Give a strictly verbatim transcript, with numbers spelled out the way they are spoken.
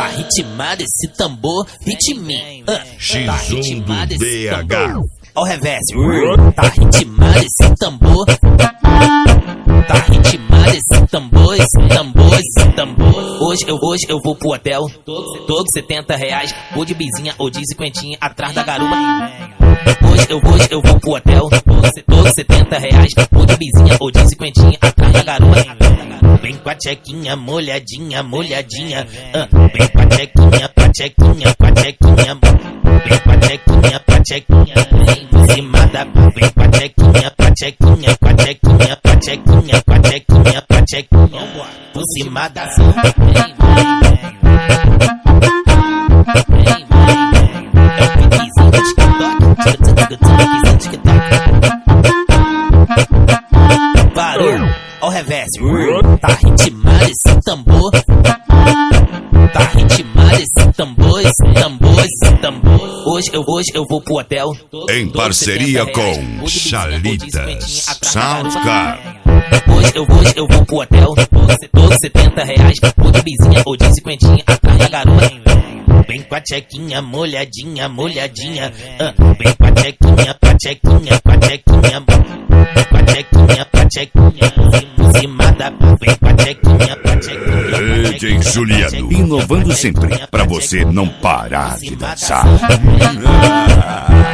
Tá ritmado esse tambor, ritminho. Uh, X tá um ritmado do esse B H. tambor. Ó o reverse. Tá ritmado esse tambor. Tá ritmado esse tambor, esse tambor, esse tambor. Hoje eu, hoje eu vou pro hotel, todo setenta reais. Vou de bizinha ou de cinquentinha atrás da garupa. Hoje eu, hoje eu vou pro hotel, todo setenta reais. Vou de bizinha ou de cinquentinha atrás da garupa. Vem com a tchequinha molhadinha, molhadinha. Uh, vem com a tchequinha, com a tchequinha, com a tchequinha. Vem com a tchequinha, com a tchequinha. Vem por cima da. Vem com a tchequinha, com a tchequinha, com a tchequinha, com a tchequinha, com a tchequinha, com a tchequinha. Por cima da. Vem, vem, vem, vem. É o piquezinho do TikTok. Piquezinho do TikTok. Parou. Ó o reverse. Tá ritmado esse tambor. Tá ritmado esse tambor, esse tambor, esse tambor. Hoje eu, hoje eu vou pro hotel. Em parceria com Chalitas Soundcar. Hoje eu, hoje eu vou pro hotel. Todo setenta reais. Vou de bizinha ou de cinquentinha atrás da garupa. Vem com a tchequinha molhadinha, molhadinha. Uh, vem com a tchequinha, com a tchequinha, com a tchequinha. Com a tchequinha, com a tchequinha. Por cima da. Vem com a tchequinha, com a tchequinha. D J Juliano, inovando sempre pra você não parar de dançar.